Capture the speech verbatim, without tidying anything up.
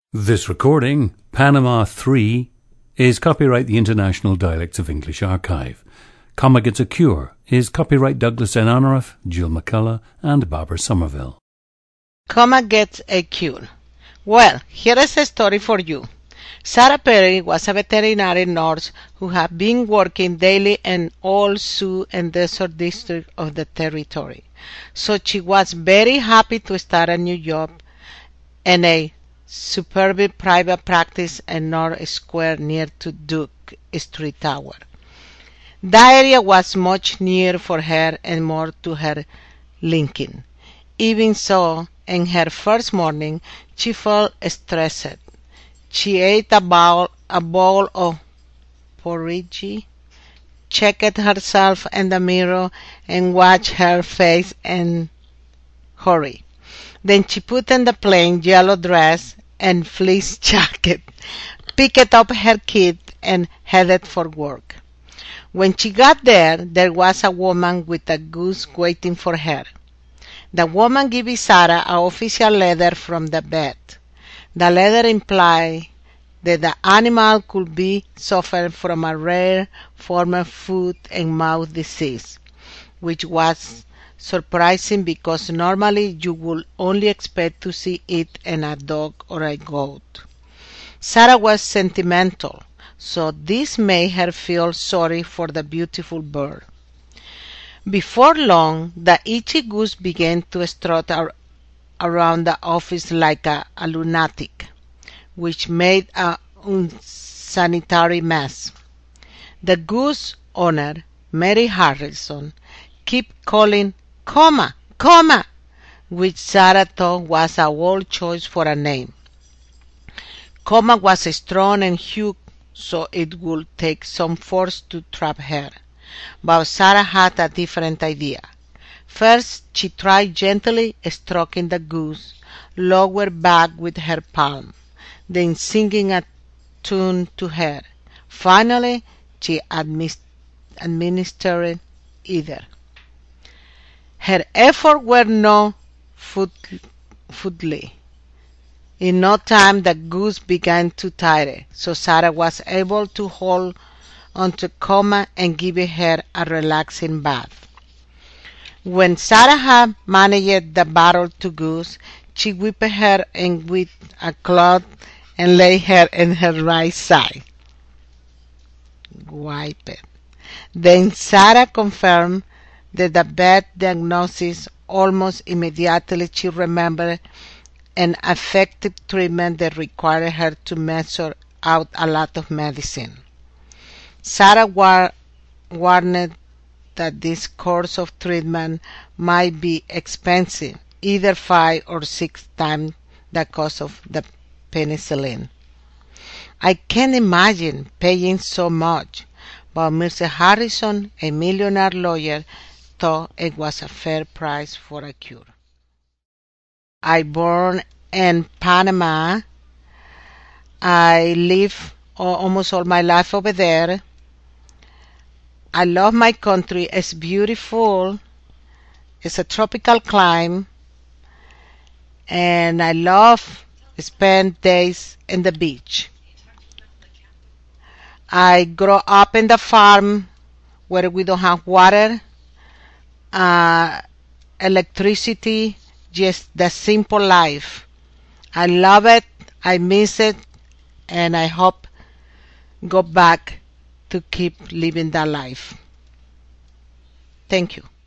This recording, Panama three, is copyright the International Dialects of English Archive. Comma Gets a Cure is copyright Douglas N. Honorath, Jill McCullough, and Barbara Somerville. Comma Gets a Cure. Well, here is a story for you. Sarah Perry was a veterinary nurse who had been working daily in all Sioux and Desert District of the territory. So she was very happy to start a new job in a superb private practice in North Square near to Duke Street Tower. That area was much nearer for her and more to her liking. Even so, in her first morning, she felt stressed. She ate a bowl, a bowl of porridge, checked herself in the mirror, and watched her face in hurry. Then she put on the plain yellow dress and fleece jacket, picked up her kit, and headed for work. When she got there, there was a woman with a goose waiting for her. The woman gave Sarah an official letter from the vet. The letter implied that the animal could be suffering from a rare form of foot and mouth disease, which was surprising because normally you would only expect to see it in a dog or a goat. Sarah was sentimental, so this made her feel sorry for the beautiful bird. Before long, the itchy goose began to strut ar- around the office like a, a lunatic, which made a unsanitary mess. The goose owner, Mary Harrison, kept calling Comma, Comma, which Sarah thought was a old choice for a name. Comma was strong and huge, so it would take some force to trap her. But Sarah had a different idea. First, she tried gently stroking the goose lower back with her palm, then singing a tune to her. Finally, she admis- administered either. Her efforts were not foot- futile. In no time, the goose began to tire, so Sarah was able to hold onto Comma and give her a relaxing bath. When Sarah had managed the battle to goose, she whipped her in with a cloth and laid her in her right side. Wipe it. Then Sarah confirmed that the vet diagnosis. Almost immediately she remembered an effective treatment that required her to measure out a lot of medicine. Sarah war- warned that this course of treatment might be expensive, either five or six times the cost of the penicillin. I can't imagine paying so much, but Mister Harrison, a millionaire lawyer, thought it was a fair price for a cure. I born in Panama. I live almost all my life over there. I love my country. It's beautiful. It's a tropical climate. And I love spend days in the beach. I grew up in the farm where we don't have water, uh, electricity, just the simple life. I love it. I miss it. And I hope go back to keep living that life. Thank you.